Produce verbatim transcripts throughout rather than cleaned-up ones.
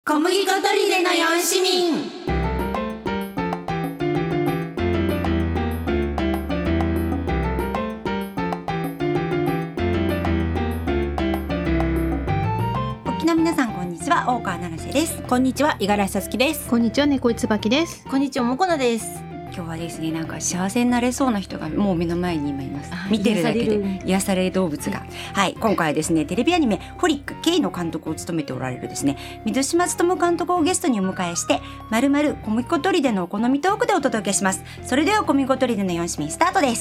小麦粉とりでのよん市民。沖の皆さん、こんにちは。大川七瀬です。 こんにちは、五十嵐さつきです。 こんにちは、猫井椿です。 こんにちは、もこなです。 今日はですね、なんか幸せになれそうな人がもう目の前に今います。見てるだけで癒される動物が、はい、今回はですね、テレビアニメホリック K の監督を務めておられるですね、水島勉監督をゲストにお迎えして、まるまる小麦粉とりでのお好みトークでお届けします。それでは小麦粉とりでのよん市民スタートです。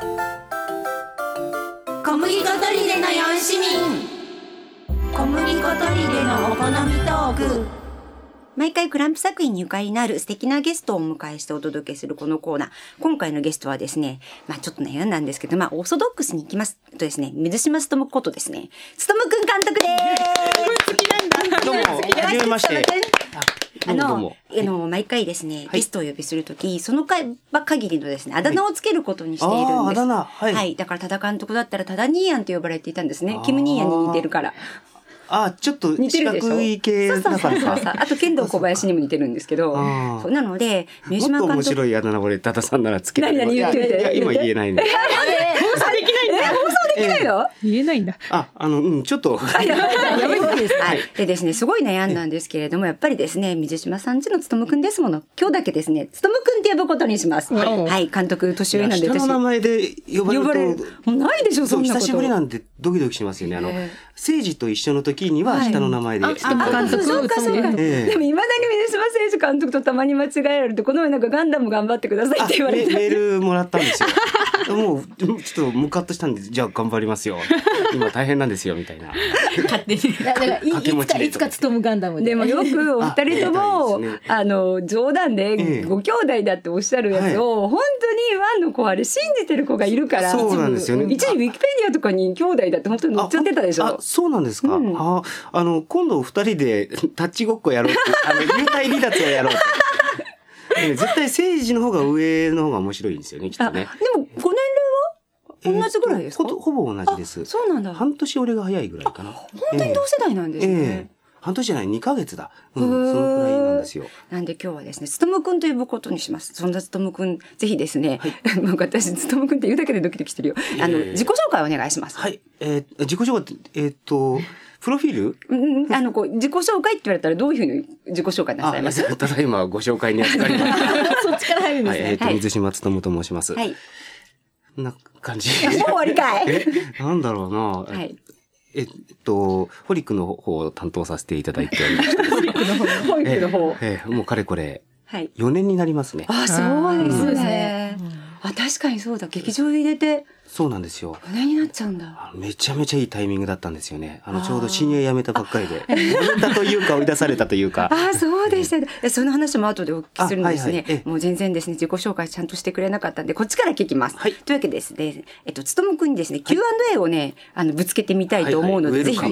小麦粉とりでのよん市民。小麦粉とりでのお好みトーク。毎回クランプ作品にゆかりのある素敵なゲストをお迎えしてお届けするこのコーナー。今回のゲストはですね、まあちょっと悩んだんですけど、まあオーソドックスに行きますとですね、水島勉ことですね、勉くん監督でーす。好きなんだ。 どうも、はじめまして。 あの、あの、毎回ですね、ゲストをお呼びするとき、その回は限りのですね、あだ名をつけることにしているんです。 ああだ名、はい。 はい。だから、多田監督だったら、多田ニーヤンと呼ばれていたんですね。キムニーヤンに似てるから。 あ、ちょっと四角い系だからか。そうそうそう。あと剣道小林にも似てるんですけど、そうなので、 水島監督。もっと面白いあだ名俺、多田さんならつけてる。 何々言ってて。 いや、今言えないんで。 放送できないんだ。放送できないの？ 言えないんだ。 あ、あの、うん、ちょっと。 はい。でですね、すごい悩んだんですけれども、やっぱりですね、水島さんちの勉くんですもの。今日だけですね、勉くんって呼ぶことにします。はい、監督年上なんで。 下の名前で呼ばれると。呼ばれる。 もうないでしょ、そんなこと。 久しぶりなんでドキドキしますよね。あの、誠治と一緒の時には下の名前で。 あ、監督。そうか、そうか。でも、未だに水島選手監督とたまに間違えられると、この前なんかガンダム頑張ってくださいって言われて。 メールもらったんですよ。もう、ちょっとムカッとしたんで、じゃあ頑張りますよ。今大変なんですよ、みたいな。 勝手に。だから、いつか、いつか勤むガンダムで。 でもよくお二人とも、あの、冗談で、ご兄弟だっておっしゃるやつを、本当にワンの子あれ信じてる子がいるから、 そうなんですよね。 一時ウィキペディアとかに兄弟だって本当に載っちゃってたでしょ。 あ、そうなんですか。あ、あの、今度二人でタッチごっこやろうって、あの、幽体離脱をやろうって。絶対政治の方が上の方が面白いんですよね、きっとね。 でも、ご年齢は同じぐらいですか？ ほぼ同じです。 そうなんだ。 半年俺が早いぐらいかな。 本当に同世代なんですね。 半年じゃない、にかげつだ。うん、そのくらいなんですよ。 なんで今日はですね、勉くんと呼ぶことにします。そんな勉くん、ぜひですね、私、勉くんって言うだけでドキドキしてるよ。あの、自己紹介お願いします。 はい。え自己紹介って、えっと、プロフィール？ うん、あの、こう、自己紹介って言われたらどういうふうに自己紹介なさいます？ ただいまご紹介に預かりました。 そっちから入るんですね。 はい、えっと、水島勉と申します。はい。こんな感じ。 もう終わりかい？ え、なんだろうな。 はい。 えっと、ホリックの方を担当させていただいておりました。 ホリックの方。ホリックの方。 ええ、もうかれこれ、 はい。 よねんになりますね。 あ、そうですね。あ、確かにそうだ。劇場入れて。 そうなんですよ。 よねんになっちゃうんだ。 めちゃめちゃいいタイミングだったんですよね。あの、ちょうど親友辞めたばっかりで。辞めたというか、追い出されたというか。 ああ、そうでした。その話も後でお聞きするんですね。もう全然ですね、自己紹介ちゃんとしてくれなかったんで、こっちから聞きます。はい。というわけでですね、えっと、勉くんにですね、キューアンドエー をね、あの、ぶつけてみたいと思うので、ぜひ。はい、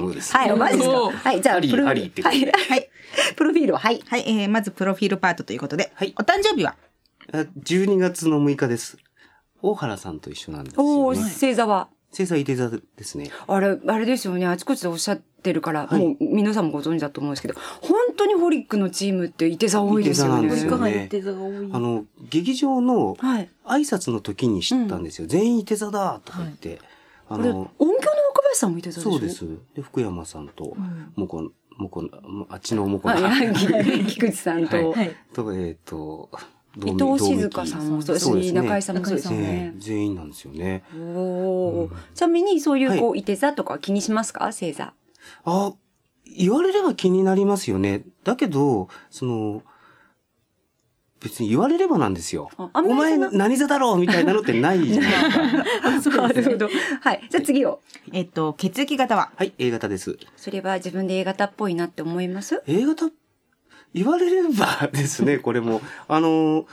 マジですか。はい、じゃあ、プロフィール。はい。はい。プロフィールを、はい。 はい、えー、まずプロフィールパートということで。はい。お誕生日はじゅうにがつのむいかです。大原さんと一緒なんですよね。 おー、星座は星座いて座ですね。 あれ、あれですよね。あちこちでおっしゃってるから、はい、もう皆さんもご存知だと思うんですけど、本当にホリックのチームっていて座多いですよね。 いて座なんですよね。 いて座が多い。 あの、劇場の挨拶の時に知ったんですよ。はい、全員いて座だとか言って。 はい、あの、音響の若林さんもいて座でしょ？ そうです。で、福山さんと、もこ、もこ、あっちのもこが。 菊池さんと。 はい。と、えっと、 伊藤静香さんもそうですし、中井さんもそうですね。 全員なんですよね。 おー。ちなみにそういうこう、いて座とか気にしますか？星座。 あ、言われれば気になりますよね。だけど、その、別に言われればなんですよ。お前何座だろうみたいなのってないじゃないですか。 なるほど。はい。じゃあ次を。 えっと、血液型は？ はい、A 型です。 それは自分で A 型っぽいなって思います？ A 型言われればですね、これも。あの、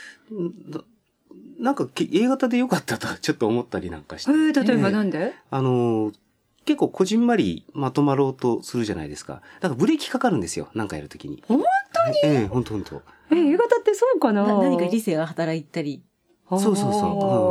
なんか A 型でよかったとちょっと思ったりなんかして。 えー、例えばなんで？ あの、結構こじんまりまとまろうとするじゃないですか。だからブレーキかかるんですよ。なんかやるときに。 本当に？ ええ、本当本当。 え、A 型ってそうかな？ 何か理性が働いたり。 そうそうそ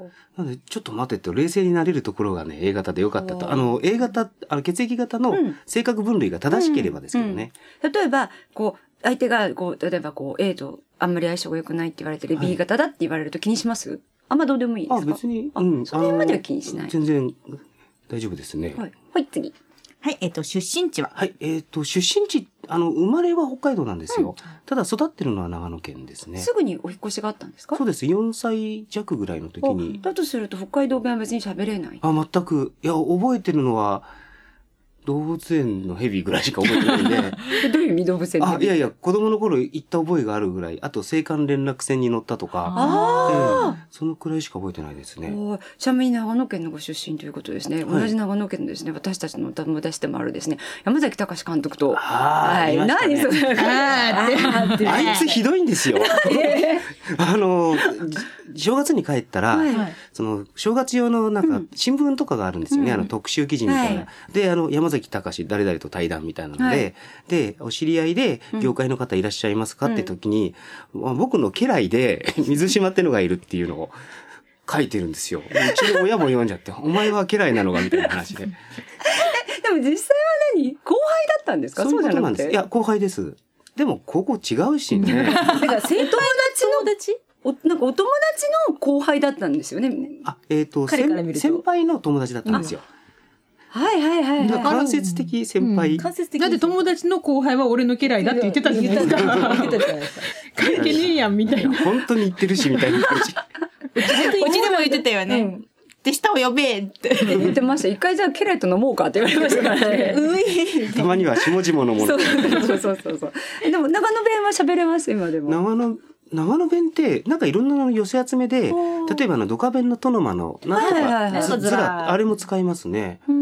なので、ちょっと待てって冷静になれるところがね、A 型で良かったと。あの、A 型、あの血液型の性格分類が正しければですけどね。 うんうん、例えば、こう、相手が、こう、例えばこう、A とあんまり相性が良くないって言われてる B 型だって言われると気にします？はい、あんまどうでもいいですか？ あ、別に、 うん。その辺までは気にしない。 全然大丈夫ですね。 はい。はい、次。 はい、えっと、出身地は？ はい、えっと、出身地、あの、生まれは北海道なんですよ。うん、ただ育ってるのは長野県ですね。 すぐにお引越しがあったんですか？ そうです。よんさい弱ぐらいの時に。 だとすると北海道弁は別に喋れない？ あ、全く。いや、覚えてるのは、動物園のヘビぐらいしか覚えてないんで。 どういう意味動物園のヘビ？ あ、いやいや、子供の頃行った覚えがあるぐらい。あと、青函連絡船に乗ったとか。 ああ、 えー、そのくらいしか覚えてないですね。 ちなみに長野県のご出身ということですね。はい、同じ長野県のですね、私たちのお友達でもあるですね、山崎隆監督と。 はい。 何それ。 あいつひどいんですよ。あの、正月に帰ったら、はい、その、正月用のなんか、新聞とかがあるんですよね。うん、あの、特集記事みたいな。はい、で、あの、山崎隆誰々と対談みたいなので、はい、で、お知り合いで、業界の方いらっしゃいますか、うん、って時に、僕の家来で、水島ってのがいるっていうのを書いてるんですよ。うちの親も読んじゃって、お前は家来なのかみたいな話で。 でも実際は何？後輩だったんですか？ そういうことなんです。いや、後輩です。でも、高校違うしね。 だから、生徒友達のお、なんかお友達の後輩だったんですよね。 あ、えっと、先輩の友達だったんですよ。 はいはいはい、はい。 間接的先輩。うん、 間接的。だって友達の後輩は俺の家来だって言ってたじゃないですか。言ってたじゃないですか。関係ねえやんみたいな。 本当に言ってるしみたいな感じ。 うちでも言ってたよね。うんで、下を呼べって。 言ってました。一回じゃあ家来と飲もうかって言われましたからね。 たまには下々のもの。 そうそうそうそうそう。でも長野弁は喋れます、今でも。 長野、長野弁って、なんかいろんなの寄せ集めで、例えばあの、ドカ弁のトノマの、なんとか、ずら、あれも使いますね。 うん。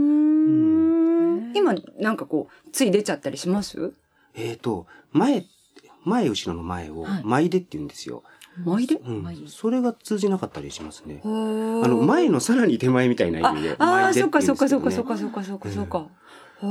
今、なんかこう、つい出ちゃったりします？ えっと、前、前後ろの前を、前でって言うんですよ。 前で、 うん、それが通じなかったりしますね。あの、前のさらに手前みたいな意味で。 ああ、そっかそっかそっかそっかそっかそっかそっか。 うん、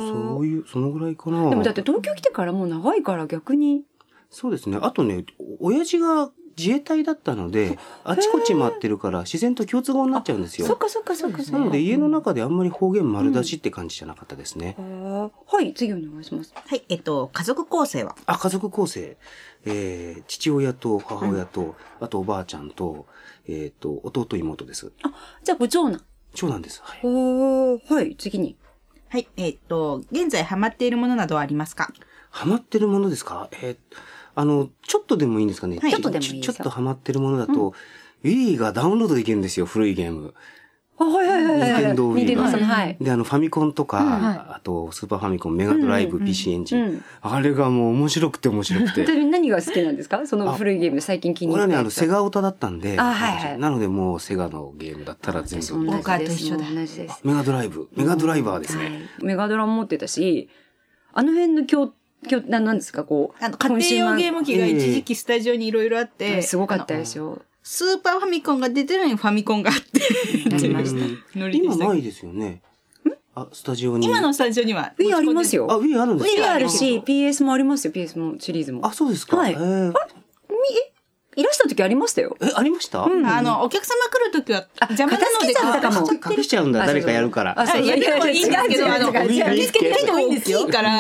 そういう、そのぐらいかな。 でもだって東京来てからもう長いから逆に。 そうですね。あとね、親父が自衛隊だったので、あちこち回ってるから自然と共通語になっちゃうんですよ。 そっかそっかそっか。 なので家の中であんまり方言丸出しって感じじゃなかったですね。 うん、はい、次お願いします。 はい、えっと、家族構成は？ あ、家族構成。えー、父親と母親と、うん、あとおばあちゃんと、えっと、弟妹です。 あ、じゃあご長男。 長男です。はい。 はい、次に。 はい、えっと、現在ハマっているものなどはありますか？ ハマってるものですか？えー、あの、ちょっとでもいいんですかね。 はい、ちょっとでもいいですよ。 ちょっとハマってるものだと、うん、Wii がダウンロードできるんですよ、古いゲーム。 あ、はいはいはいはい。 ニンテンドー Wii が。 はい。 で、あの、ファミコンとか、うんはい、あと、スーパーファミコン、メガドライブ、うん、ピーシー エンジン、うん。あれがもう面白くて面白くて。 何が好きなんですか？その古いゲーム最近気に入った。 俺はね、あの、セガオタだったんで、 あ、はいはい。 なのでもうセガのゲームだったら全部。 僕と一緒だ。同じです。 メガドライブ、メガドライバーですね。はい、 メガドラも持ってたし、あの辺の今日、今日、なんですか、こう。 あの、家庭用ゲーム機が一時期スタジオにいろいろあって、 えー、すごかったですよ。 スーパーファミコンが出てるのにファミコンがあって。 今ないですよね。あ、スタジオに。 今のスタジオには。 Wii ありますよ。 あ、Wii あるんですか？ Wii あるし、ピーエス もありますよ、ピーエス もシリーズも。 あ、そうですか。 はい。えー、あえいらした時ありましたよ。 え、ありました？ うん、あの、お客様来る時は邪魔なので、 隠しちゃうんだ、誰かやるから。 あ、そう、やってもいいんですけど、あの、受付に入ってもいいんですよ。大きいから、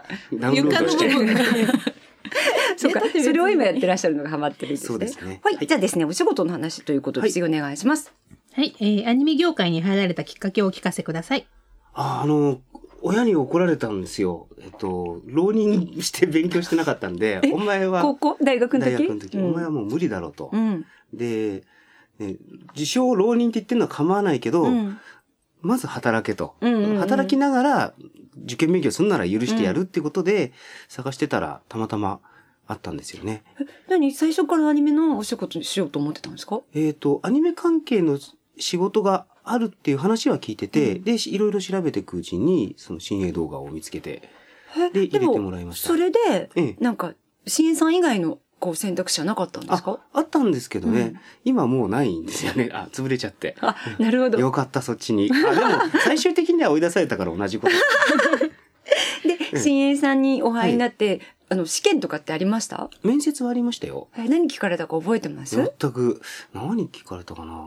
床の部分が。 そうか、それを今やってらっしゃるのがハマってるんですね。 そうですね。 はい、じゃあですね、お仕事の話ということで、次お願いします。 はい、えー、アニメ業界に入られたきっかけをお聞かせください。 あ、あの、親に怒られたんですよ。えっと、浪人して勉強してなかったんで、お前は、 高校大学の時大学の時、うん、お前はもう無理だろうと。 うん、 で、ね、自称浪人って言ってるのは構わないけど、うん、まず働けと、うんうんうん。働きながら、受験勉強するなら許してやるっていうことで、探してたら、たまたまあったんですよね。 え、何最初からアニメのお仕事にしようと思ってたんですか？ えっと、アニメ関係の仕事があるっていう話は聞いてて、うん、で、いろいろ調べていくうちに、その新鋭動画を見つけて、で、入れてもらいました。 それで、ええ、なんか、新鋭さん以外のこう選択肢はなかったんですか？ あ、あったんですけどね、うん、今もうないんですよね。あ、潰れちゃって。 あ、なるほど。 よかった、そっちに。あ、でも、最終的には追い出されたから同じこと。 で、新鋭さんにお会いになって、はい、あの、試験とかってありました？ 面接はありましたよ。 え、何聞かれたか覚えてます？ 全く、何聞かれたかな。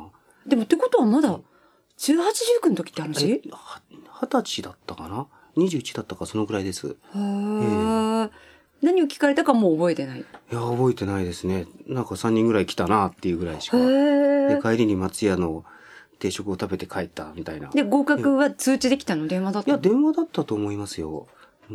でもってことはまだじゅうはち、じゅうきゅうの時って話？ えは二十歳だったかな、にじゅういちだったか、そのぐらいです。へー。何を聞かれたかもう覚えてない？いや、覚えてないですね。なんかさんにんぐらい来たなっていうぐらいしか。で、帰りに松屋の定食を食べて帰ったみたいな。 で、合格は通知できたの？電話だったの？ いや、電話だったと思いますよ。うん。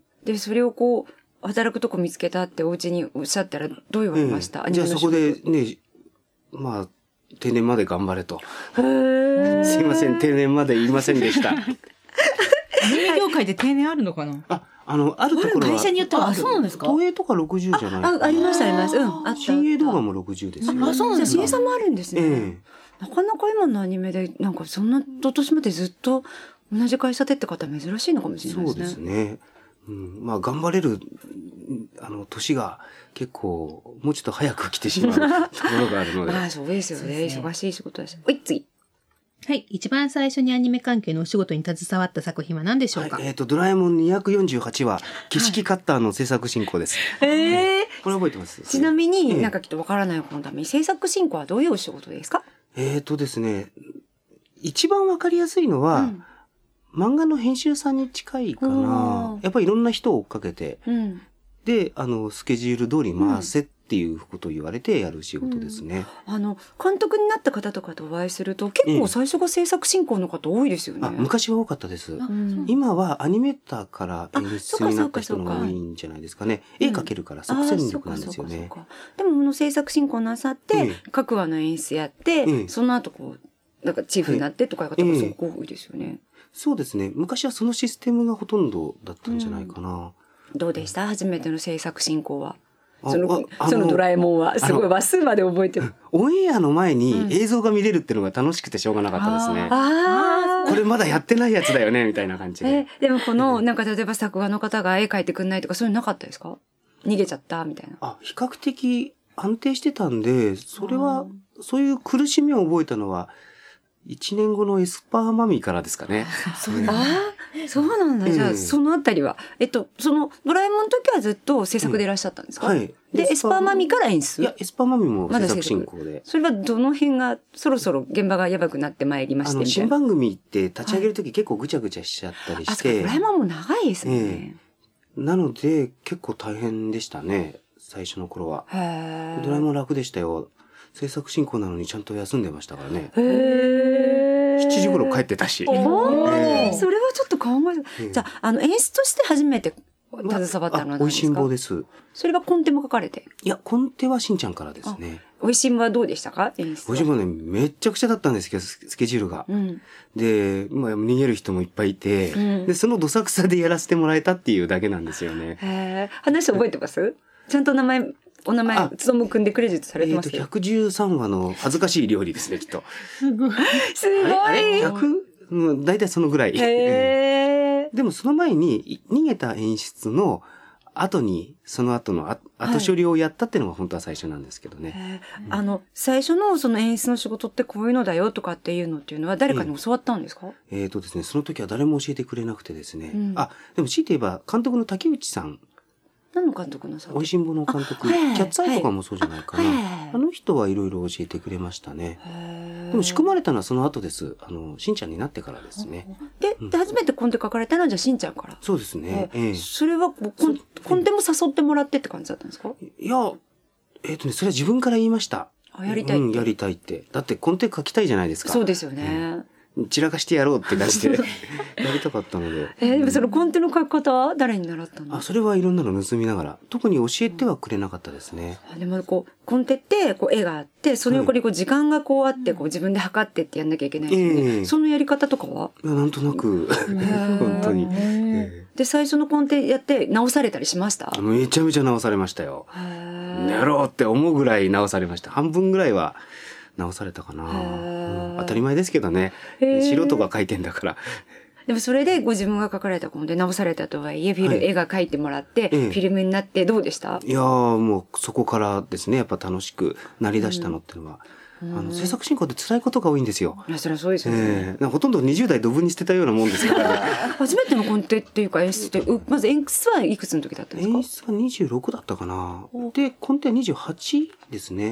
で、それをこう、働くとこ見つけたってお家におっしゃったらどう言われました？ ええ、じゃあそこでね、まあ、定年まで頑張れと。 へー。 すいません、定年まで言いませんでした。 アニメ業界で定年あるのかな？ あ、あの、あるところは。 会社によってはある。そうなんですか？ 東映とかろくじゅうじゃないあ、ありました、ありました。うん、あった。 新映動画もろくじゅうですよ。 あ、そうなんですか。新映さんもあるんですね。 ええ、なかなか今のアニメで、なんかそんな年までずっと同じ会社でって方珍しいのかもしれないですね。 そうですね。うん、まあ、頑張れる、あの、年が結構、もうちょっと早く来てしまうところがあるので。 まあ、そうですよね。忙しい仕事だし。はい、次。 はい。一番最初にアニメ関係のお仕事に携わった作品は何でしょうか？ はい、えっ、ー、と、ドラえもんにひゃくよんじゅうはちわ、景色カッターの制作進行です。 はい、えー、 これ覚えてます？ ちなみに、なんかきっとわからない子のために、制作進行はどういうお仕事ですか？ えっ、ー、とですね、一番わかりやすいのは、うん、漫画の編集さんに近いかな。やっぱりいろんな人を追っかけて、うん、で、あの、スケジュール通り回せっていうことを言われてやる仕事ですね。 うん、あの、監督になった方とかとお会いすると、結構最初が制作進行の方多いですよね。 あ、昔は多かったです。うん、今はアニメーターから演出になった人が多いんじゃないですかね。絵描けるから即戦力なんですよね。 でも、この制作進行なさって、ええ、各話の演出やって、ええ、その後こう、なんかチーフになってとかいう方がすごく多いですよね。ええ、 そうですね。昔はそのシステムがほとんどだったんじゃないかな。 うん、どうでした？初めての制作進行は。その、そのドラえもんは、すごい話数まで覚えてる。 オンエアの前に映像が見れるっていうのが楽しくてしょうがなかったですね。ああ。これまだやってないやつだよね、みたいな感じで。 え、でもこの、なんか例えば作画の方が絵描いてくんないとか、そういうのなかったですか？逃げちゃったみたいな。 あ、比較的安定してたんで、それは、そういう苦しみを覚えたのは、一年後のエスパーマミーからですかね。 そうだ。ああ、そうなんだ。じゃあ、そのあたりは。えっと、その、ドラえもんの時はずっと制作でいらっしゃったんですか？はい。で、エスパーマミーから演出？ いや、エスパーマミーも制作進行で。 それはどの辺が、そろそろ現場がやばくなってまいりましてみたいな。 新番組って立ち上げる時結構ぐちゃぐちゃしちゃったりして。 ドラえもんも長いですね。 なので、結構大変でしたね。最初の頃は。へドラえもん楽でしたよ。制作進行なのにちゃんと休んでましたからね。へー。しちじ頃帰ってたし。おー。それはちょっと考える。じゃあ、あの、演出として初めて携わったのは何ですか？ おいしんぼです。 それはコンテも書かれて？ いや、コンテはしんちゃんからですね。 おいしんぼはどうでしたか？演出。 おいしんぼね、めっちゃくちゃだったんですけど、スケジュールが。うん、で、まあ、逃げる人もいっぱいいて、うん、で、そのどさくさでやらせてもらえたっていうだけなんですよね。 へー。話覚えてます？ちゃんと名前、お名前、つどむくんでクレジットされてます？ えっと、ひゃくじゅうさんわの恥ずかしい料理ですね、きっと。 すごい。すごい。 あれ ?ひゃく? うん、だいたいそのぐらい。へー。でもその前に、逃げた演出の後に、その後の後処理をやったっていうのが本当は最初なんですけどね。 うん、あの、最初のその演出の仕事ってこういうのだよとかっていうのっていうのは誰かに教わったんですか？ えっ、ー、とですね、その時は誰も教えてくれなくてですね。うん、あ、でも強いて言えば監督の竹内さん。 何の監督のさ？ おいしんぼの監督。キャッツアイとかもそうじゃないかな。あの人はいろいろ教えてくれましたね。でも仕組まれたのはその後です。あの、しんちゃんになってからですね。 で、うん、で初めてコンテ書かれたのはじゃあしんちゃんから？ そうですね。ええ、 それはコン、コンテも誘ってもらってって感じだったんですか？ いや、えっ、ー、とね、それは自分から言いました。 あ、やりたいって。 うん、やりたいって。だってコンテ書きたいじゃないですか。 そうですよね。 うん散らかしてやろうって感じでやりたかったので。 えー、でもそのコンテの書き方は誰に習ったの？ あ、それはいろんなの盗みながら。特に教えてはくれなかったですね。 うん、でもこう、コンテってこう絵があって、その横にこう時間がこうあって、こう自分で測ってってやんなきゃいけないですね。えー、そのやり方とかは？ いや、なんとなく。本当に。えー、で、最初のコンテやって直されたりしました？ めちゃめちゃ直されましたよ。やろうって思うぐらい直されました。半分ぐらいは。直されたかな、うん、当たり前ですけどね素人が描いてんだからでもそれでご自分が描かれたコンテ直されたとはいえフィル、はい、絵が描いてもらって、ええ、フィルムになってどうでした？ いやーもうそこからですねやっぱ楽しくなりだしたのっていうのは、うん、あの制作進行って辛いことが多いんですよ。 いやそれはそうですよね、 えー、ほとんどにじゅう代ドブに捨てたようなもんですから、ね、 初めてのコンテっていうか演出ってまず演出はいくつの時だったんですか？ 演出はにじゅうろくだったかなでコンテはにじゅうはちですね。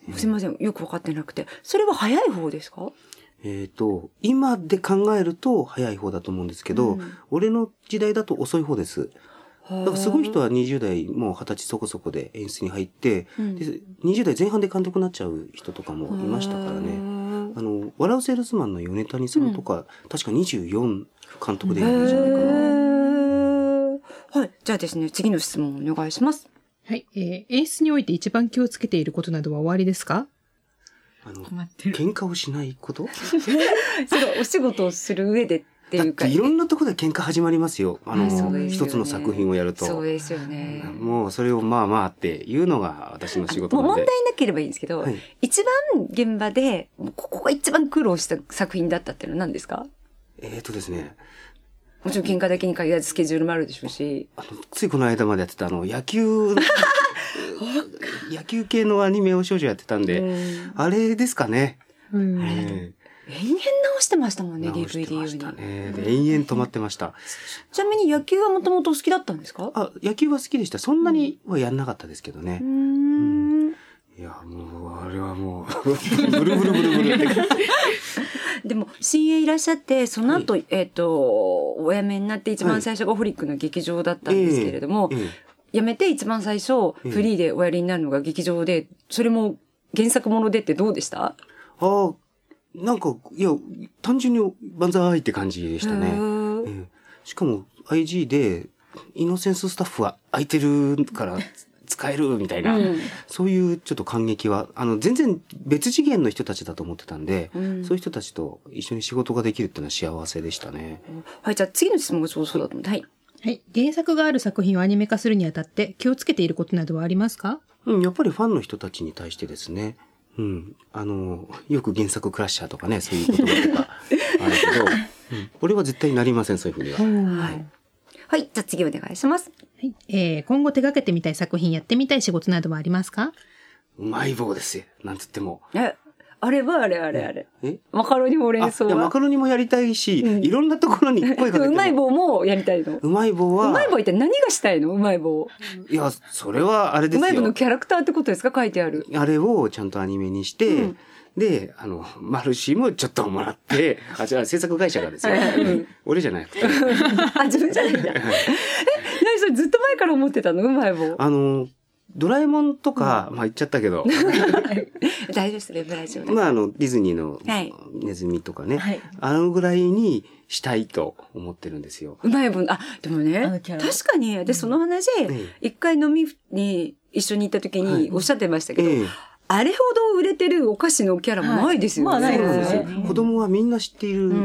すいません、よくわかってなくて。それは早い方ですか？ えっと、今で考えると早い方だと思うんですけど、うん、俺の時代だと遅い方です。だからすごい人はにじゅう代もうはたちそこそこで演出に入って、うん、でにじゅう代前半で監督になっちゃう人とかもいましたからね。あの、笑うセールスマンの米谷さんとか、うん、確かにじゅうよん監督でやるんじゃないかな。 はい。じゃあですね、次の質問お願いします。 はい。えー、演出において一番気をつけていることなどはおありですか？ あの、喧嘩をしないことそれお仕事をする上でっていうか。 だっていろんなところで喧嘩始まりますよ。あの、一つの作品をやると。 そうですよね。 もうそれをまあまあっていうのが私の仕事なんで。 もう問題なければいいんですけど、はい、一番現場で、ここが一番苦労した作品だったっていうのは何ですか？ えーとですね。 もちろん喧嘩だけに限らずスケジュールもあるでしょうし。 あの、ついこの間までやってたあの、野球、野球系のアニメを少女やってたんで、んあれですかね。 うん、えー、延々直してましたもんね、ディーブイディー 用に。 直してましたね。で、延々止まってました。 ちなみに野球はもともと好きだったんですか？ あ、野球は好きでした。そんなにはやんなかったですけどね。うんうん、いや、もう、あれはもう、ブルブルブルブルって。 でも、新鋭いらっしゃって、その後、はい、えっと、お辞めになって一番最初がホリックの劇場だったんですけれども、はいえーえー、辞めて一番最初、フリーでおやりになるのが劇場で、それも原作ものでってどうでした？ ああ、なんか、いや、単純に万歳って感じでしたね。えー、しかも アイジー で、イノセンススタッフは空いてるから使えるみたいな、うん、そういうちょっと感激は、あの、全然別次元の人たちだと思ってたんで、うん、そういう人たちと一緒に仕事ができるっていうのは幸せでしたね。 はい、じゃあ次の質問がそうそうだと思って、はい。 はい。原作がある作品をアニメ化するにあたって気をつけていることなどはありますか？ うん、やっぱりファンの人たちに対してですね。うん。あの、よく原作クラッシャーとかね、そういう言葉とかあるけど、うん、俺は絶対なりません、そういうふうには。 はい。はい。じゃあ次お願いします。 はい。えー、今後手掛けてみたい作品、やってみたい仕事などはありますか？ うまい棒ですよ。なんつっても。 えあれはあれあれあれ。えマカロニほうれん草は。 いや、マカロニもやりたいし、うん、いろんなところに声かけても。 うまい棒もやりたいの。 うまい棒は。 うまい棒って何がしたいの？うまい棒。 いや、それはあれですよ。 うまい棒のキャラクターってことですか？書いてある。 あれをちゃんとアニメにして、うん、で、あの、マルシーもちょっともらって、あ、じゃあ制作会社がですよ。うん、俺じゃなくて。 あ、自分じゃないんだ。え、何それずっと前から思ってたの？うまい棒。 あの、ドラえもんとか、うん、まあ言っちゃったけど。 大丈夫ですね、大丈夫です。 まああの、ディズニーのネズミとかね、はい、あのぐらいにしたいと思ってるんですよ。 うまい棒、あ、でもね、確かに、で、その話、一、うん、回飲みに一緒に行った時におっしゃってましたけど、はいええ、あれほど売れてるお菓子のキャラもないですよね。はい、まあないですよね。 子供はみんな知っている。うん、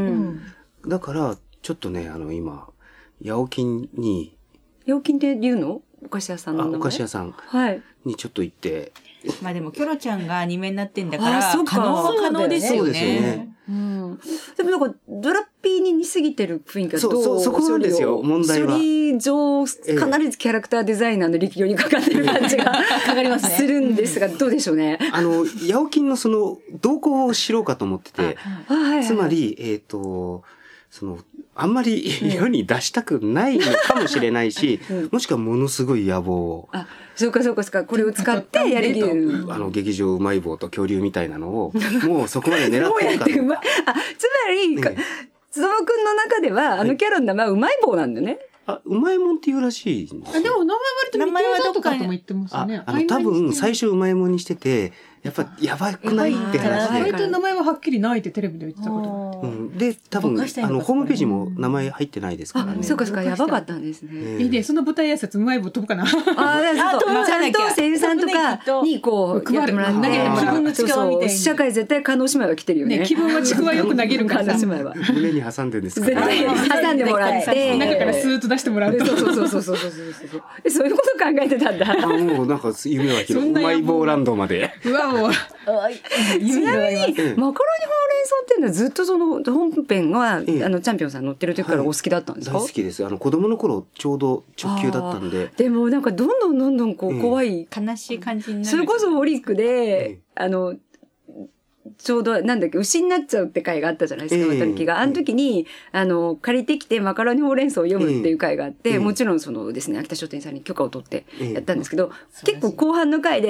だから、ちょっとね、あの今、ヤオキンに。 ヤオキンって言うの？お菓子屋さんの名前？ あ、お菓子屋さん。 はい。 にちょっと行って。 まあでも、キョロちゃんがアニメになってんだから、可能は可能ですよね。そうですよね。 うん。でもなんか、ドラッピーに似すぎてる雰囲気がどう？ そう、そう、そこなんですよ、問題は。 処理上、必ずキャラクターデザイナーの力量にかかってる感じが、かかりますね。するんですが、どうでしょうね。 あの、ヤオキンのその、動向を知ろうかと思ってて、つまり、えっと、その、あんまり世に出したくないのかもしれないし、うん、もしくはものすごい野望を。 あ、そうかそうかそうか、これを使ってやりきる。 あの、劇場うまい棒と恐竜みたいなのを、もうそこまで狙ってるかもうやってうまい。 あ、つまり、ね、つどもくんの中では、あのキャラの名前はうまい棒なんだよね。 あ、うまいもんって言うらしいんですよ。 あ、でも名前割と似てるとかとも言ってますよね。 あ、あの、多分最初うまいもんにしてて、やっぱやばくないって話で。 割と名前ははっきりないってテレビで言ってたこと。 うん。で、多分、あの、ホームページも名前入ってないですからね。 そうかそうか、やばかったんですね。 いいで、その舞台挨拶うまい棒飛ぶかな。ああ、そう。ちゃんと声優さんとかにこう、やってもらって。気分のちくわみたいに。社会絶対、加納姉妹は来てるよね。 気分はちくわよく投げるから。 加納姉妹は。 胸に挟んでるんですか？ 絶対挟んでもらって。 中からスーッと出してもらうと。 そうそうそうそうそうそう。そういうこと考えてたんだ。 もうなんか夢は広い。うまい棒ランドまで。 うわ、もう。 ちなみに、マカロニほうれん草っていうのはずっとその本編が、ええ、あのチャンピオンさん乗ってる時からお好きだったんですか？ はい、大好きです。あの子供の頃ちょうど直球だったんで。 でもなんかどんどんどんどんこう怖い、 ええ、悲しい感じになる。 それこそオリックで、え、あの、ちょうど、なんだっけ、牛になっちゃうって回があったじゃないですか、渡る気が。あの時に、あの、借りてきてマカロニほうれん草を読むっていう回があって、もちろんそのですね、秋田書店さんに許可を取ってやったんですけど、結構後半の回で、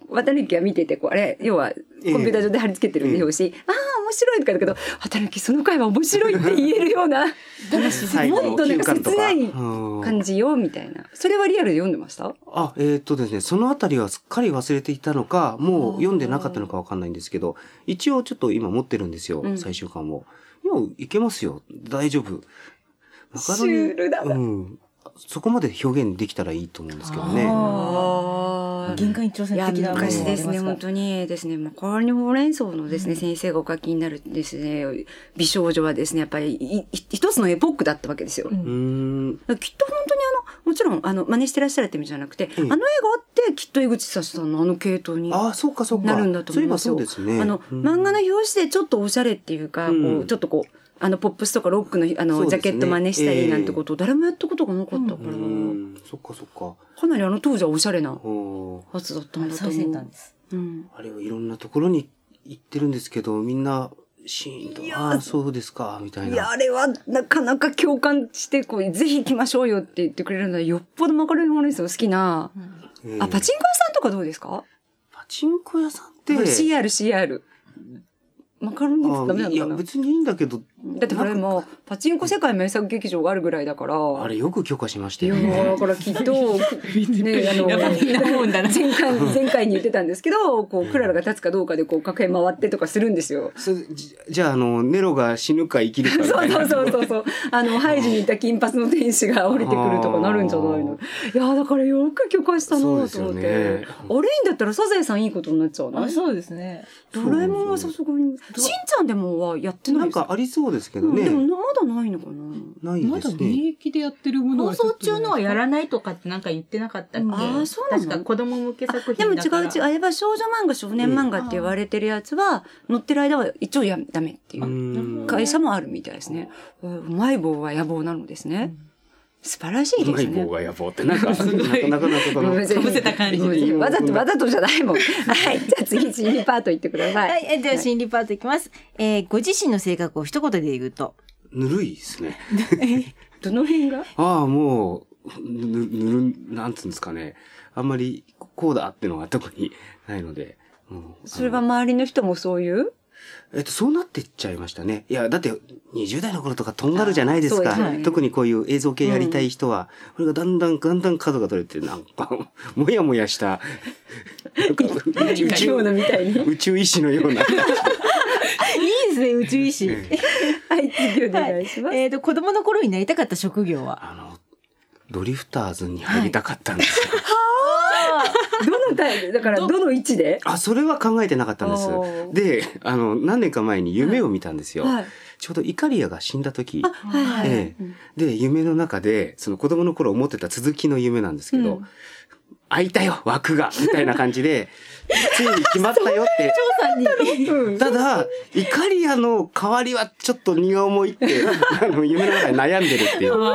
綿貫が見てて、こう、あれ、要は、コンピューター上で貼り付けてる表紙、ええ、ああ、面白いとかだけど、綿貫その回は面白いって言えるような、もっとなんか切ない感じよ、みたいな。それはリアルで読んでました？ あ、えー、っとですね、そのあたりはすっかり忘れていたのか、もう読んでなかったのかわかんないんですけど、一応ちょっと今持ってるんですよ、うん、最終巻も。もういけますよ。大丈夫。 シュールだな。 うん。そこまで表現できたらいいと思うんですけどね。 限界に挑戦的な昔ですね、本当にですね、マカロニほうれん草のですね、うん、先生がお書きになるですね、美少女はですね、やっぱり一つのエポックだったわけですよ。うん、きっと本当にあの、もちろんあの、真似してらっしゃるって意味じゃなくて、うん、あの絵があってきっと江口さんのあの系統になるんだと思いますよ。 そうですね。 あの、うん、漫画の表紙でちょっとおしゃれっていうか、うん、こうちょっとこう、あのポップスとかロックのあの、ね、ジャケット真似したりなんてことを誰もやったことがなかったから、うん、 そっかそっか。 かなりあの当時はおしゃれなやつだったんだと思う。 うん、 あれはいろんなところに行ってるんですけど、みんなシーンと、ああ、そうですか、みたいな。 いや、あれはなかなか共感してこう、ぜひ行きましょうよって言ってくれるのはよっぽどマカロニほうれん草好きな、うん、あ、パチンコ屋さんとかどうですか？ パチンコ屋さんってシーアール、シーアール。マカロニってダメなのかな？ いや、別にいいんだけど。 だってこれもう、パチンコ世界名作劇場があるぐらいだから。 あれよく許可しましたよね。いや、だからきっと、ね、あの、前回、前回に言ってたんですけど、こう、クララが立つかどうかで、こう、各辺回ってとかするんですよ。 そじ, じゃあ、あの、ネロが死ぬか生きるかみたいな。 そうそうそうそう。あの、ハイジにいた金髪の天使が降りてくるとかなるんじゃないの？いや、だからよく許可したなと思って。ね、あれいいんだったらサザエさんいいことになっちゃうの？ あ、そうですね。 ドラえもんはさすがに。しんちゃんでもはやってないですか？ なんかありそうですけどね。 うん、でもまだないのかな？ないですね。 まだ現役でやってるものは放送中のはやらないとかってなんか言ってなかったっけ？ ああ、そうなの？ 確か子供向け作品だから。 でも違う違う。あれは少女漫画、少年漫画って言われてるやつは、乗ってる間は一応やダメっていう会社もあるみたいですね。うまい棒は野望なのですね。素晴らしいですね。 うまい棒が野望ってなんか、なかなかなことの。 かぶせた感じで。 わざとわざとじゃないもん。はい。じゃあ次、心理パート行ってください。 はい。では心理パートいきます。えー、ご自身の性格を一言で言うと。 ぬるいですね。 どの辺が？ ああ、もう、ぬ、ぬる、なんつうんですかね。あんまり、こうだってのが特にないので。 うん、それは周りの人もそういうえっと、そうなっていっちゃいましたね。いや、だって、にじゅう代の頃とかとんがるじゃないですか。ね、特にこういう映像系やりたい人は。うん、これがだんだん、だんだん角が取れて、なんか、もやもやした、 宇宙みたいに。 宇宙医師のような。いいですね、宇宙医師。はい、 次お願いします。 はい、えっと、子供の頃になりたかった職業は？ あの、ドリフターズに入りたかったんですよ。 はいどのタイプだからどの位置で？ あ、それは考えてなかったんです。で、あの、何年か前に夢を見たんですよ。はい、ちょうどイカリアが死んだ時。はいはいええ、で、夢の中で、その子供の頃思ってた続きの夢なんですけど、うん、開いたよ枠がみたいな感じで、ついに決まったよって。ただ、イカリアの代わりはちょっと荷が重いって、あの、夢の中で悩んでるっていう。すごい、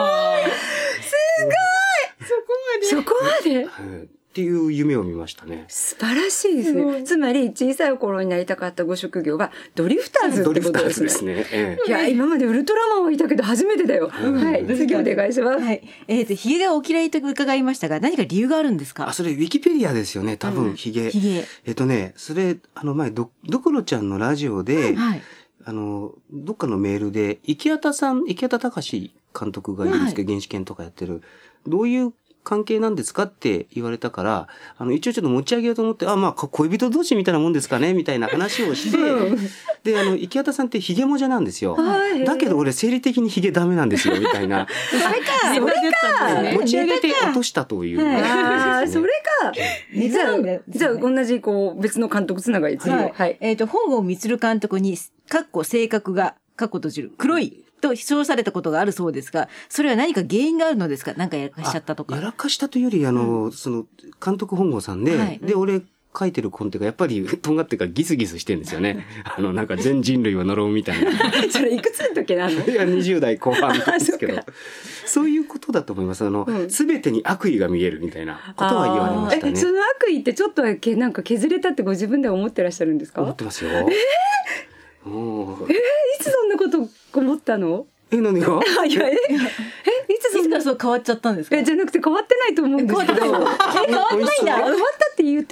そこまでそこまで、 はいっていう夢を見ましたね。 素晴らしいですね。つまり小さい頃になりたかったご職業はドリフターズってことですね。ドリフターズですね。ええ、いや今までウルトラマンはいたけど初めてだよ。うん、はい。次お願いします。はい。 えっ、ー、とヒゲがお嫌いと伺いましたが何か理由があるんですか？ あそれウィキペディアですよね。多分ヒゲ。うん、ヒゲ。えっ、ー、とねそれあの前どどころちゃんのラジオで、はい、あのどっかのメールで池畑さん池畑隆監督がいるんですけど、はい、原始研とかやってるどういう関係なんですかって言われたから、あの、一応ちょっと持ち上げようと思って、あ、まあ、恋人同士みたいなもんですかねみたいな話をして、で、あの、池畑さんってヒゲもじゃなんですよ。だけど俺生理的にヒゲダメなんですよ、みたいな。 それか、それか、 持ち上げて落としたという、 ね。ああ、それか。実は、実は同じ、こう、別の監督つながりですね。 はい。えっと、本郷充監督に、かっこ性格が、かっこ閉じる、黒い、と称されたことがあるそうですが、それは何か原因があるのですか？なんかやらかしちゃったとか。 やらかしたというより、あの、うん、その、監督本郷さんで、はい、で、俺、書いてるコンテがやっぱり、とんがってからギスギスしてるんですよね。あの、なんか全人類を呪うみたいな。 それいくつの時なの？ いや、にじゅう代後半なんですけど。そういうことだと思います。あの、すべ、うん、てに悪意が見えるみたいなことは言われましたね。 え、その悪意ってちょっとなんか削れたってご自分では思ってらっしゃるんですか？ 思ってますよ。 えーえー、いつそんなこと思ったの？ え、何が？ いや、え、え、いつそんなそう変わっちゃったんですか？ え、じゃなくて変わってないと思うんですけど。え、変わってないんだ。変わったって言ってくれた人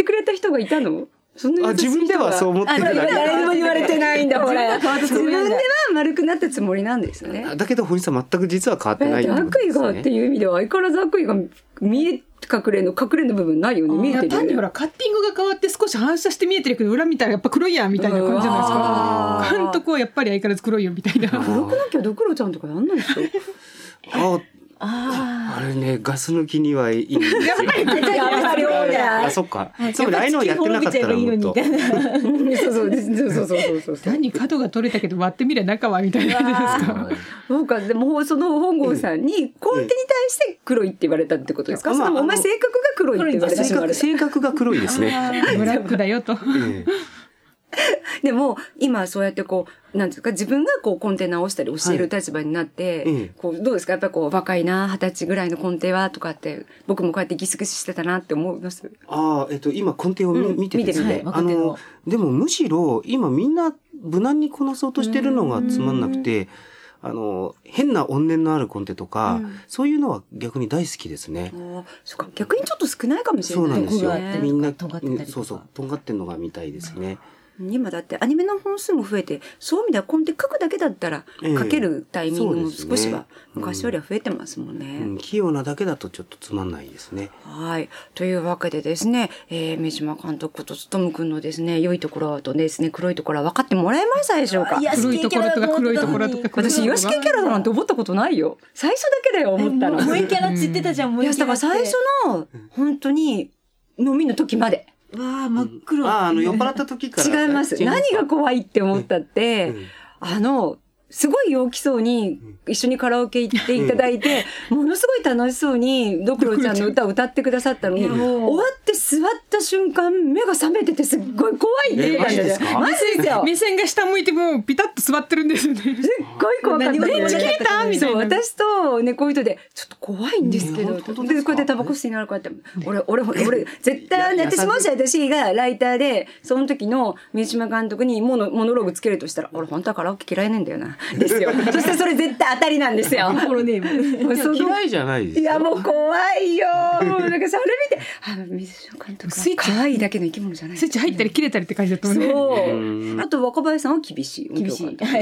人がいたの？そんなあ、自分ではそう思ってるだけ。 誰にも言われてないんだ、ほら。自分では丸くなったつもりなんですよね。 だけど、堀さん全く実は変わってないってことですね。 悪意がっていう意味では、相変わらず悪意が見え、隠れの、隠れの部分ないよね。見えてるよね。 単にほら、カッティングが変わって少し反射して見えてるけど、裏見たらやっぱ黒いやんみたいな感じじゃないですか。監督はやっぱり相変わらず黒いよみたいな。 黒くなきゃドクロちゃんとかやんないでしょ。 ああ、あれね、ガス抜きにはいいんですよ。 やっぱり多いな。 あ、そっか。つまりああいうのをやってなかったらもっと。 そうそうそうそうそう。 単に角が取れたけど割ってみれば中はみたいなですか。 そうか、でもその本郷さんにコンテに対して黒いって言われたってことですか？それともお前性格が黒いって言われたしまう。 性格が黒いですね。 ブラックだよと。 でも今そうやってこうなんですか、自分がこうコンテ直したり教える立場になって、はい、こうどうですか、やっぱりこう若いな二十歳ぐらいのコンテはとかって僕もこうやってギスギスしてたなって思います。 ああ、えっと今コンテを見、うん、見てですね、 はい、 あのでもむしろ今みんな無難にこなそうとしてるのがつまんなくて、あの変な怨念のあるコンテとか、うん、そういうのは逆に大好きですね。 あ、そうか、逆にちょっと少ないかもしれない。 そうなんですよ。みんなとんがってたりとか、 そうそうとんがってんのが見たいですね。 今だってアニメの本数も増えて、そういう意味ではコンテ書くだけだったら書けるタイミングも少しは昔よりは増えてますもんね。 うんうん、器用なだけだとちょっとつまんないですね。 はい。というわけでですね、えー、三島監督と勉くんのですね、良いところとですね、黒いところは分かってもらえましたでしょうか？ 黒いところとか黒いところとか。 私、癒し系キャラだなんて思ったことないよ。最初だけだよ、思ったの。 萌えキャラって言ってたじゃん、萌えキャラって。 いや、だから最初の、本当に、飲みの時まで。 わあ、真っ黒。 ああ、あの、酔っ払った時から。 違います。何が怖いって思ったって、うんうん、あの、すごい陽気そうに一緒にカラオケ行っていただいて、ものすごい楽しそうにドクロちゃんの歌を歌ってくださったのに、終わって座った瞬間、目が覚めててすっごい怖いって言ってたんですよ。マジですよ。 目線が下向いてもうピタッと座ってるんですよね。すっごい怖かった。 電池切れたみたいな。 私とね、こういう人で、ちょっと怖いんですけど、で、こうやってタバコ吸いながらこうやって、俺、俺、俺、絶対ね、私もし私がライターで、その時の三島監督にモノ、モノローグつけるとしたら、俺本当はカラオケ嫌いなんだよな。ですよ。そしてそれ絶対当たりなんですよ。 コロネーム。 嫌いじゃないですよ。 いやもう怖いよ。もうなんかそれ見て、あ、水島監督は可愛いだけの生き物じゃない。 スイッチ入ったり切れたりって感じだったもんね。 そう。あと若林さんは厳しい。 厳しい。 はい。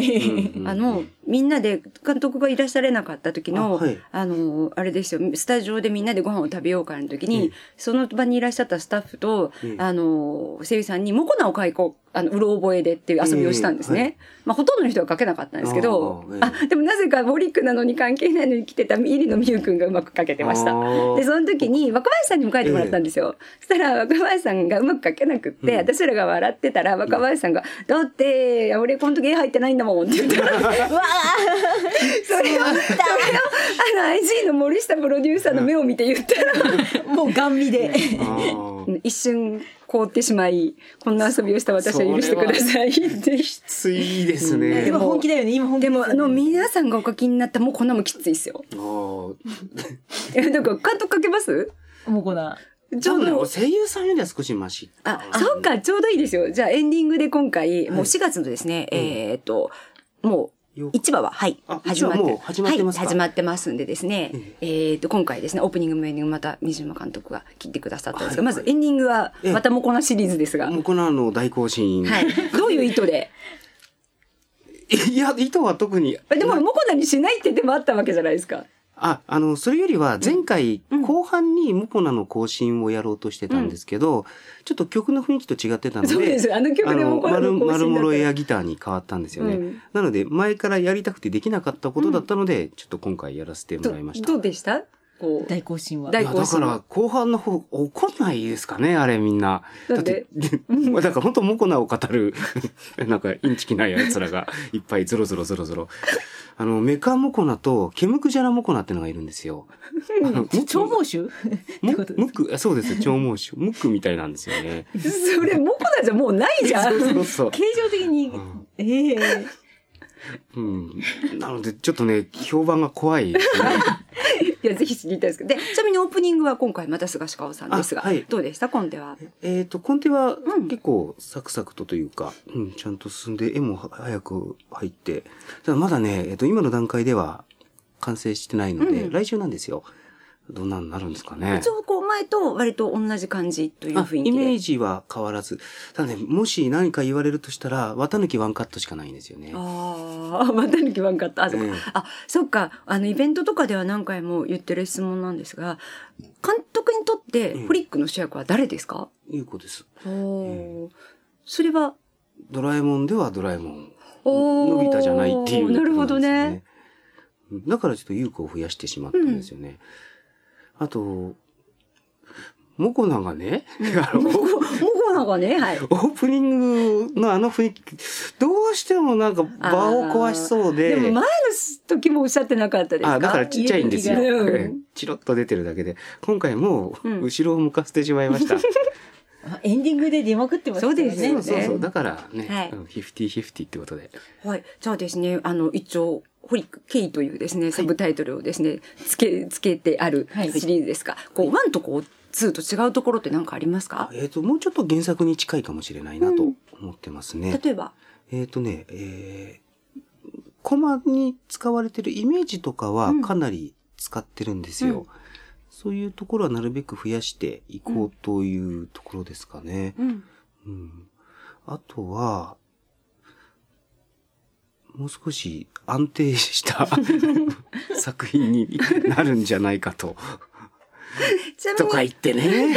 あのみんなで監督がいらっしゃれなかった時の あ,、はい、あのあれですよ。スタジオでみんなでご飯を食べようかの時に、うん、その場にいらっしゃったスタッフと、うん、あの声優さんにモコナを書こう。あの、うろ覚えでっていう遊びをしたんですね。えーはい、まあ、ほとんどの人は書けなかったんですけど、あ、えー、あ、でもなぜかボリックなのに関係ないのに来てた入野美優くんがうまく書けてました。で、その時に若林さんにも書いてもらったんですよ。えー、そしたら若林さんがうまく書けなくって、うん、私らが笑ってたら若林さんが、うん、だって、俺この時絵入ってないんだもんって言ったら、うわーそれを、それを、あの アイジー の森下プロデューサーの目を見て言ったら、 もうガン見で。 一瞬、凍ってしまい、こんな遊びをした私は許してくださいって。 きついですね。 でも本気だよね、今本気。 でも、あの、皆さんがお書きになったもうこんなもきついですよ。え、だから監督書けます？ もうこな。 ちょうど声優さんよりは少しマシ。 あ、そうか、ちょうどいいですよ。じゃあエンディングで今回、もうしがつのですね、はい、えーっと、もう、いちわは、はい、 始まって、始まってますか？ はい、始まってますんでですね、うん、えーと、今回ですね、オープニングもエンディングまた、三島監督が切ってくださったんですが、はい、まずエンディングは、またモコナシリーズですが。 モコナの大行進。 はい。どういう意図で？ いや、意図は特に。 でも、モコナにしないってでもあったわけじゃないですか。 あ、あの、それよりは前回、後半にモコナの更新をやろうとしてたんですけど、うん、ちょっと曲の雰囲気と違ってたので、 そうです。あの曲でモコナの更新だった。 丸々エアギターに変わったんですよね。うん、なので、前からやりたくてできなかったことだったので、うん、ちょっと今回やらせてもらいました。 ど, どうでしたこう大行進は。 大行進は。だから、後半の方、怒んないですかね、あれみんな。だって、だから本当モコナを語る、なんかインチキな奴らがいっぱいゾロゾロゾロゾロ。あの、メカモコナとケムクジャラモコナってのがいるんですよ。 長毛種ムック、そうですよ、長毛種。ムックみたいなんですよね。 それモコナじゃもうないじゃん。 そうそうそう。 形状的に、うん、ええー。 うん。なので、ちょっとね、評判が怖いですね。 いや、ぜひ知りたいですけど。で、ちなみにオープニングは今回また菅氏川さんですが、はい、どうでしたコンテは？ えっ、ー、と、コンテは結構サクサクとというか、うん、ちゃんと進んで絵も早く入って、ただまだね、えっ、ー、と、今の段階では完成してないので、うん、来週なんですよ。 どんなになるんですかね。 一応こう前と割と同じ感じという雰囲気で。 イメージは変わらず。ただね、もし何か言われるとしたら、綿抜きワンカットしかないんですよね。 ああ、綿抜きワンカット。あ、そっか。えー、あ、そっか。あの、イベントとかでは何回も言ってる質問なんですが、監督にとってフリックの主役は誰ですか？ 優子です。 おー。それはドラえもんではドラえもん。のび太じゃないっていう、 ね。なるほどね。 だからちょっと優子を増やしてしまったんですよね。うん、あと、モコナがね、 うん、モコナがね、はい。 オープニングのあの雰囲気、どうしてもなんか場を壊しそうで。 でも前の時もおっしゃってなかったですか？ あ、だからちっちゃいんですよ。うん、チロッと出てるだけで。今回も後ろを向かせてしまいました。うんエンディングで出まくってますね。 そうですね。 そうそうそう。だからね、 はい、 フィフティーフィフティーってことで。 はい。じゃあですね、あの、一応、ホリック K というですね、サブタイトルをですね、はい、つけ、つけてあるシリーズですが、はい、こう、ワンとこう、ツーと違うところって何かありますか？ えっと、もうちょっと原作に近いかもしれないなと思ってますね。 うん、例えばえっとね、えー、コマに使われてるイメージとかはかなり使ってるんですよ。うんうんそういうところはなるべく増やしていこうというところですかね。 うんうん、あとは、もう少し安定した作品になるんじゃないかと。とか言ってね。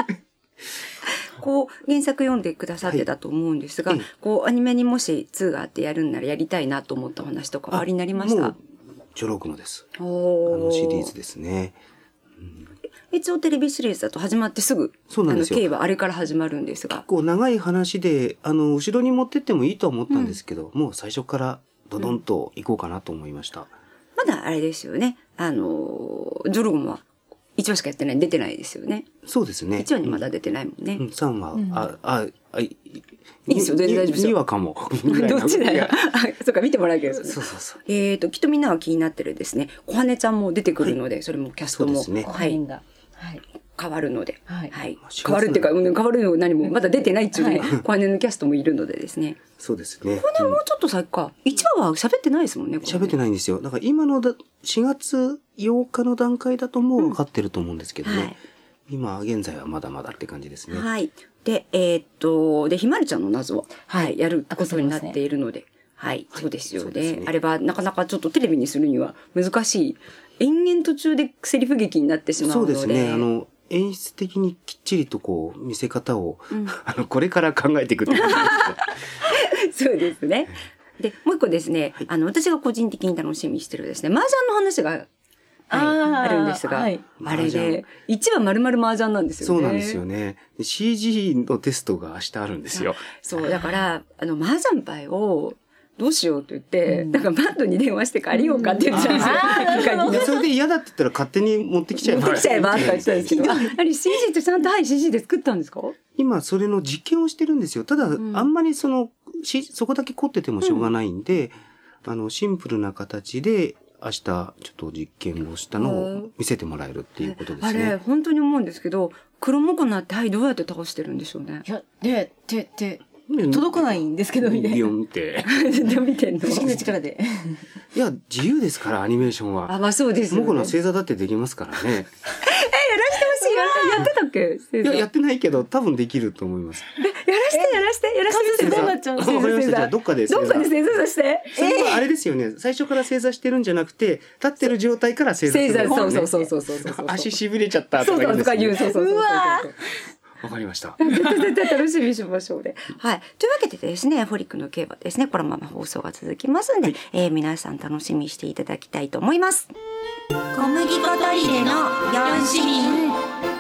こう、原作読んでくださってたと思うんですが、はい、こう、アニメにもしツーがあってやるんならやりたいなと思ったお話とかおありになりました？ もう、ジョロクモです。あのシリーズですね。 一応テレビシリーズだと始まってすぐ、 そうなんですよ。 あの、経はあれから始まるんですが。 結構長い話で、あの、後ろに持ってってもいいと思ったんですけど、うん、もう最初からドドンと行こうかなと思いました。うん、 まだあれですよね。あの、ジョルゴムはいちわしかやってない、出てないですよね。 そうですね。 いちわにまだ出てないもんね。 うん、さんわ、うん、あ、あ、あ、いいですよ、全然大丈夫ですよ。 にわかも。 どっちだよ。そうか、見てもらうけど、ね。 そうそうそう。 えっと、きっとみんなは気になってるですね、小羽ちゃんも出てくるので、はい、それもキャストも。 そうですね。 はい。 はい。 変わるので。 はい。 はい。変わるっていうか、変わるの何も、まだ出てないっていうね、小羽のキャストもいるのでですね。 そうですね。 小羽もうちょっと先か。いちわは喋ってないですもんね、 喋ってないんですよ。だから今のだしがつようかの段階だともう分かってると思うんですけどね。うんはい、今現在はまだまだって感じですね。 はい。で、えー、っと、で、ひまるちゃんの謎を、はい、やることになっているので、はい、そうですよね。ねあれはなかなかちょっとテレビにするには難しい。延々途中でセリフ劇になってしまうので。 そうですね。あの、演出的にきっちりとこう、見せ方を、うん、あの、これから考えていくってことですそうですね。で、もう一個ですね、はい、あの、私が個人的に楽しみにしてるですね、麻雀の話が、はい、あ, あるんですが、はい、あれで、いちわ丸々麻雀なんですよね。 そうなんですよね。シージー のテストが明日あるんですよ。 そう、だから、あの、麻雀牌を、どうしようと言って、うん、なんかバンドに電話して借りようかって言っちゃうんですよ。 それで嫌だって言ったら勝手に持ってきちゃえば。 持ってきちゃえばって言ったんですけど。あれ シージー ってちゃんとはい シージー で作ったんですか？ 今それの実験をしてるんですよ。ただ、うん、あんまりその、そこだけ凝っててもしょうがないんで、うん、あの、シンプルな形で明日ちょっと実験をしたのを見せてもらえるっていうことですね。 あれ、本当に思うんですけど、黒モコナってはいどうやって倒してるんでしょうね。 いや、で、で、で、届かないんですけど、みたいな。 ビヨンって。 見てんの。 不思議な力で。 いや、自由ですから、アニメーションは。 あ、まあそうですよね。 モコナ星座だってできますからね。 え、やらしてほしい。やってたっけ？ いや、やってないけど、多分できると思います。 え、やらして、やらして、やらして。 どうなっちゃうの？ わかりました。じゃあ、どっかで星座。どっかで星座さして。 それはあれですよね。最初から星座してるんじゃなくて、立ってる状態から星座するんですよね。 そうそうそうそうそう。 足痺れちゃったとか言うんですよね。そうそうそう。うわわかりました。 絶対楽しみにしましょうね。はい。というわけでですね、ホリックの競馬ですね、このまま放送が続きますので、はい、えー、皆さん楽しみにしていただきたいと思います。小麦粉とりでのよん市民。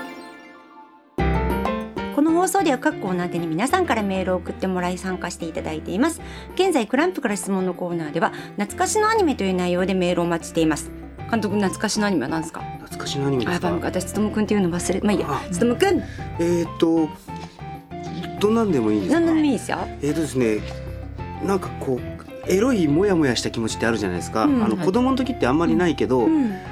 この放送では各コーナーでに皆さんからメールを送ってもらい参加していただいています。現在クランプから質問のコーナーでは、懐かしのアニメという内容でメールをお待ちしています。監督、懐かしのアニメは何ですか？ 懐かしのアニメですか？ あ、私つとむくんっていうの忘れ、まあいいや。つとむくん。 えっとどんなんでもいいですか？ 何でもいいですよ。 えっとですね、なんかこうエロいモヤモヤした気持ちってあるじゃないですか。うん、あの子供の時ってあんまりないけど、うん、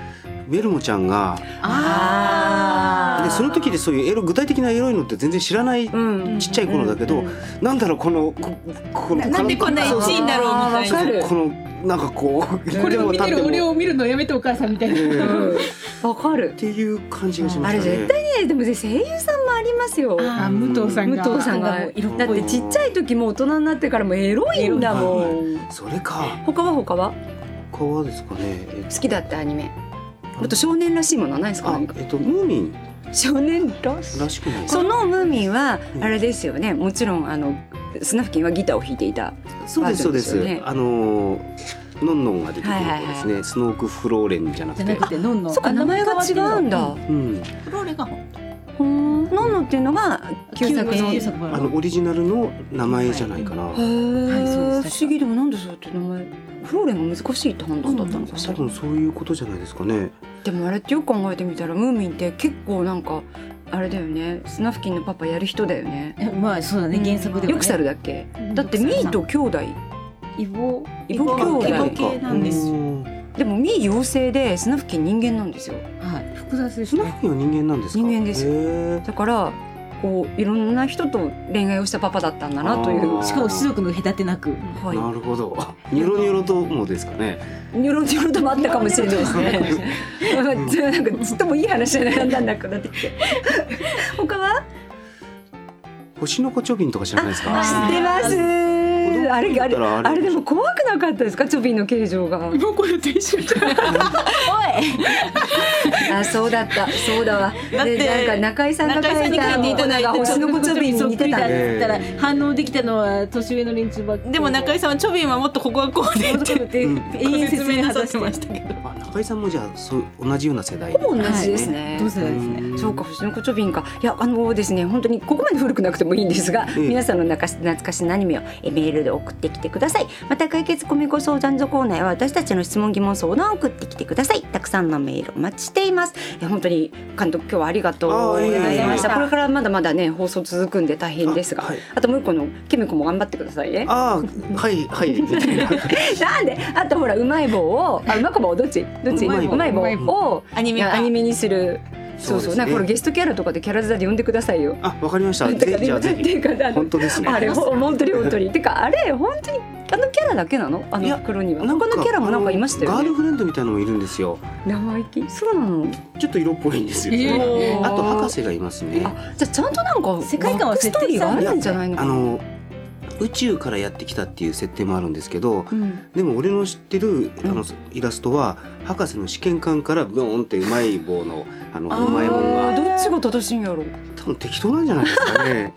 メルモちゃんがあでその時でそういうエロ具体的なエロいのって全然知らないうんちっちゃい頃だけど、 うんなんだろうこのここのななんでこんなエッチいんだろうみたいなわかるこのなんかこうこれを見てる俺っを見るのやめてお母さんみたいな、 うんわかる。 ていう感じがしまあれしたね。 絶対ね、でもね声優さんもありますよ。 あ武藤さんが武藤さんがもう色っぽいだってちっちゃい時も大人になってからもエロいんだもん。 それか他は他は他はですかね。え好きだったアニメ。もっと少年らしいものはないですか？ あ何かえっとムーミン少年らしい。 らしくないですか。 そのムーミンはうんあれですよね。もちろんあのスナフキンはギターを弾いていた。 そうですそうです。 バージョンですよねあののんのんが出てくるはいはいはい子ですね。スノークフローレンじゃなくてじゃなく。てのんのん。 そっか名前が違うんだ。 うん。 フローレがほんのんのっていうのが旧作の。 旧作版あのオリジナルの名前じゃないかな。 へはいーそうです不思議でもなんでそうやって名前フローレンが難しいって判断だったのかしら。 多分そういうことじゃないですかね。 でもあれってよく考えてみたらムーミンって結構なんかあれだよね。スナフキンのパパやる人だよね。 えまあそうだね原作ではね。 よくさるだっけ。だってミーと兄弟。 イボイボ兄弟イボ系なんですよ。 うんでもミー妖精でスナフキン人間なんですよ。 はい。 複雑ですスナねフキンは人間なんですか。 人間ですよへーだからこういろんな人と恋愛をしたパパだったんだなというあーしかも種族の隔てなく。 はいなるほど。ニョロニョロともですかね。 ニョロニョロともあったかもしれないですねなんかちっともいい話じゃなかったんだくなってきて他は星の子チョビンとか知らないですか。 知ってますあれあれ子供だったらあれあれでも怖くなかったですかチョビンの形状がもうこれと一緒じゃんあそうだったそうだわだってでなんか中井さんが書いた中井さんに書いていただいてなんか星の子チョビンに似てたそっくりだねったら反応できたのは年上の連中ばっかりでも中井さんはチョビンはもっとここがこうでってって永遠説明なさってましたけど。 あ中井さんもじゃあそう同じような世代。 ほぼ同じですね、 同世代ですね。 うんそうか星の子チョビンかいやあのですね本当にここまで古くなくてもいいんですが、 ええ皆さんの懐かし懐かしなアニメをえメールで送ってきてください。また解決コミコ相談所コーナーは私たちの質問疑問相談を送ってきてください。たくさんのメールお待ちしています。え本当に監督今日はありがとうございました。 あーいえいえいえこれからまだまだね放送続くんで大変ですがあ,、 あはいともう一個のケミコも頑張ってくださいね。 ああはいはいみたいな。 なんであとほらうまい棒をあうまこ棒どっちどっちうまい棒うまい棒うまい棒をアニメ化アニメにする。そうそう、なんかこれゲストキャラとかでキャラ座で呼んでくださいよ。 あわかりました。 てかぜひじゃあぜてひ。 かあの本当ですね。 あれほ本当に本当にてかあれ本当にあのキャラだけなのあのいや袋にはなんか他のキャラもなんかいましたよねガールフレンドみたいなのもいるんですよ。 生意気そうなのちょっと色っぽいんですよ。 えーあと博士がいますね。 あじゃあちゃんとなんか世界観はバックストーリーがあるんじゃないのかな。 あの宇宙からやってきたっていう設定もあるんですけど、 うんでも俺の知ってるあのイラストは博士の試験管からブーンってうまい棒のあのうまいもんがあーどっちが正しいんやろ多分適当なんじゃないですかね。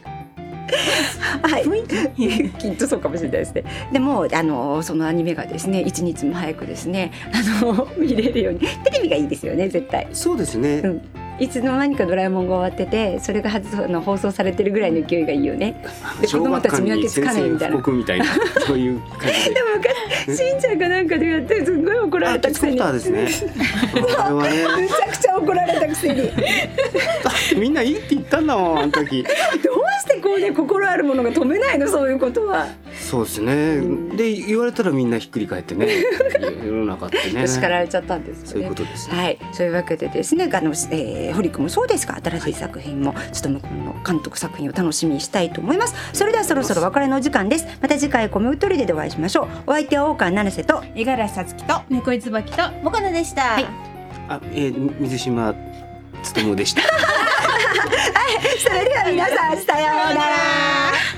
はいきっとそうかもしれないですね。でもあのそのアニメがですね一日も早くですねあの見れるようにテレビがいいですよね絶対。 そうですね。 うんいつの間にかドラえもんが終わっててそれが初あの放送されてるぐらいの勢いがいいよね。で子供たち見分けつかないみたいな小学館に宣戦布告みたいなそういう感じで。 でも昔しんちゃんがなんかでやってすごい怒られたくせにあキッズコプターですね。これはね。 めちゃくちゃ怒られたくせにどうみんないいって言ったんだもんあの時。 してこうね心あるものが止めないのそういうことは。 そうですね。で言われたらみんなひっくり返ってね。世の中ってね。 叱られちゃったんですよね。 そういうことですね。 はい、そういうわけでですね、あの、えー、堀君もそうですが、新しい作品も、ちょっと君の監督作品を楽しみにしたいと思います。それではそろそろお別れのお時間です。また次回コメウトリデでお会いしましょう。お相手は大川七瀬と、 五十嵐さつきと猫井椿ともかなでした。 はいあ、えー、水島つとむでした。 それでは皆さん、さようなら。